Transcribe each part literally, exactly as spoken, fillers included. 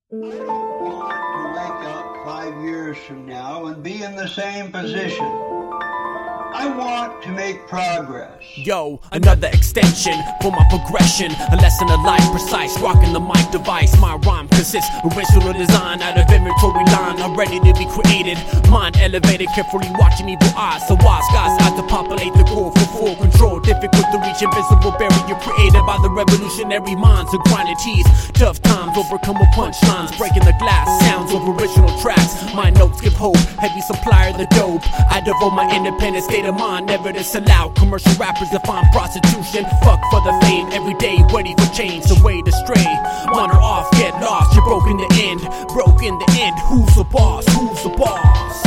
I don't want to wake up five years from now and be in the same position. I want to make progress. Yo, another extension for my progression. A lesson of life precise, rocking the mic device. My rhyme consists of original design out of inventory line. I'm ready to be created. Mind elevated, carefully watching evil eyes. So wise guys out to populate the core for full control. Difficult to reach, invisible barrier created by the revolutionary minds of grinding teeth. Tough times overcome with punchlines, breaking the glass. Sounds of original tracks. My notes give hope. Heavy supplier the dope. I devote my independent state of mind, never disallow commercial rappers to find prostitution. Fuck for the fame, every day ready for change. The way to stray, wander off, get lost. You're broke in the end, broke in the end. Who's the boss? Who's the boss?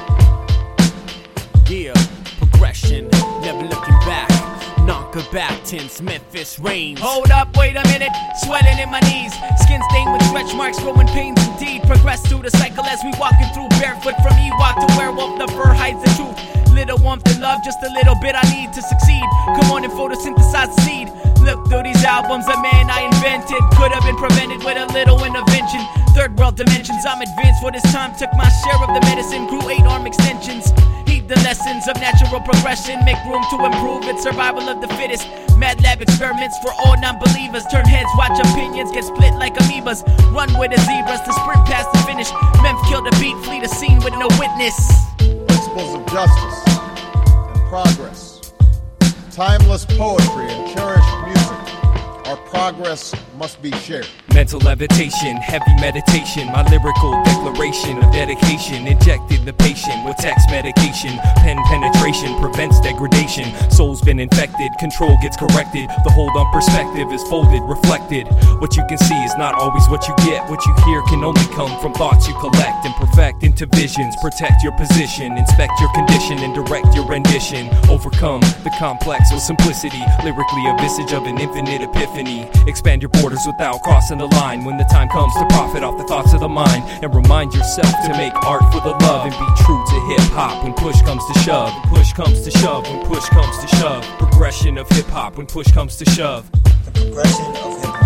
Yeah, progression, never looking back. Knockabattins, Memphis reigns. Hold up, wait a minute, swelling in my knees. Skin stained with stretch marks, growing pains indeed. Progress through the cycle as we walking through barefoot. From Ewok to werewolf, the fur hides the truth. Little warmth and love, just a little bit I need to succeed. Come on and photosynthesize the seed. Look through these albums, a man I invented could have been prevented with a little intervention. Third world dimensions, I'm advanced for this time. Took my share of the medicine, grew eight arm extensions. Heed the lessons of natural progression, make room to improve it. Survival of the fittest, mad lab experiments for all non-believers. Turn heads, watch opinions get split like amoebas. Run with the zebras to sprint past the finish. Memph killed the beat, flee the scene with no witness. Principles of justice and progress, timeless poetry and cherished music. Our progress must be shared. Mental levitation, heavy meditation. My lyrical declaration of dedication injected the patient with text medication. Pen penetration prevents degradation. Soul's been infected, control gets corrected. The hold on perspective is folded, reflected. What you can see is not always what you get. What you hear can only come from thoughts you collect and perfect into visions. Protect your position, inspect your condition, and direct your rendition. Overcome the complex with simplicity. Lyrically a visage of an infinite epiphany. Expand your borders without crossing the line. When the time comes to profit off the thoughts of the mind, and remind yourself to make art for the love and be true to hip-hop when push comes to shove. When push comes to shove, when push comes to shove. Progression of hip-hop when push comes to shove. The progression of hip-hop.